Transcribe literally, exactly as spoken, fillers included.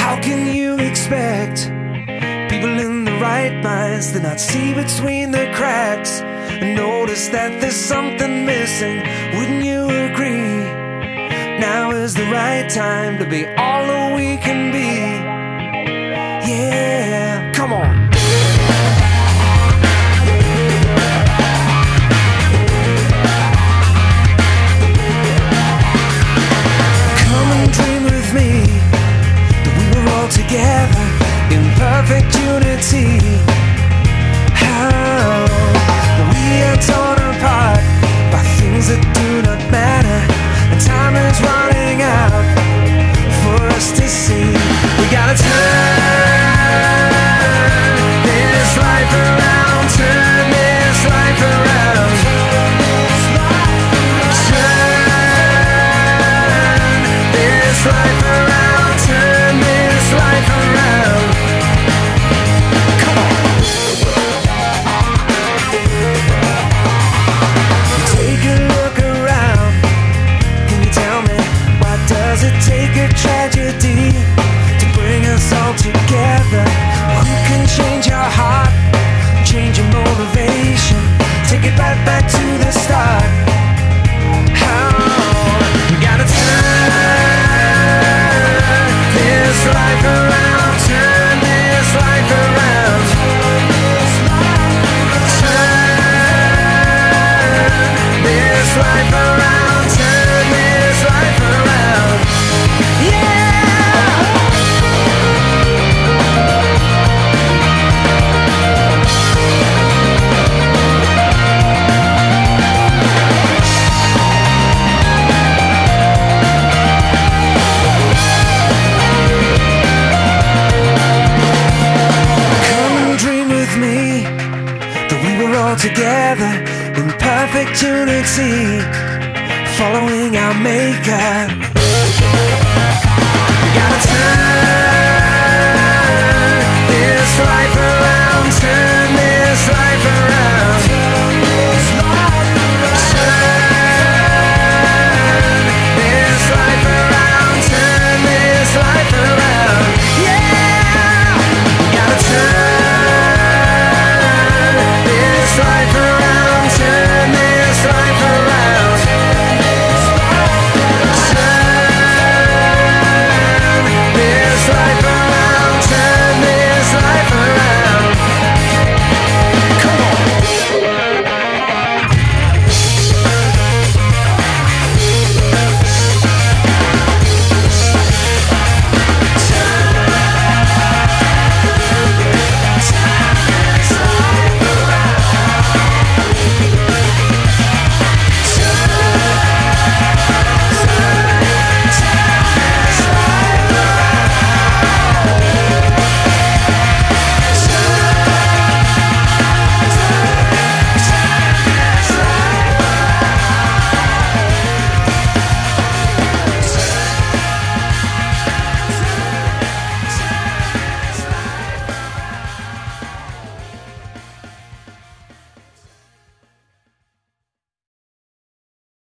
How can you expect people in the right minds to not see between the cracks and notice that there's something missing? Wouldn't you agree? Now is the right time to be all that we can be. Yeah, come on. Together in perfect unity. How we are torn apart by things that do not matter, and time is running out for us to see. We gotta turn this life around, turn this life around, turn this life around, turn this life around. Come on. Take a look around. Can you tell me, why does it take a tragedy to bring us all together? Who can change our heart, change your motivation, take it right back to the start? How we gotta turn this life around, turn this life around, turn this life around, turn this life around. Yeah! Together in perfect unity, following our maker.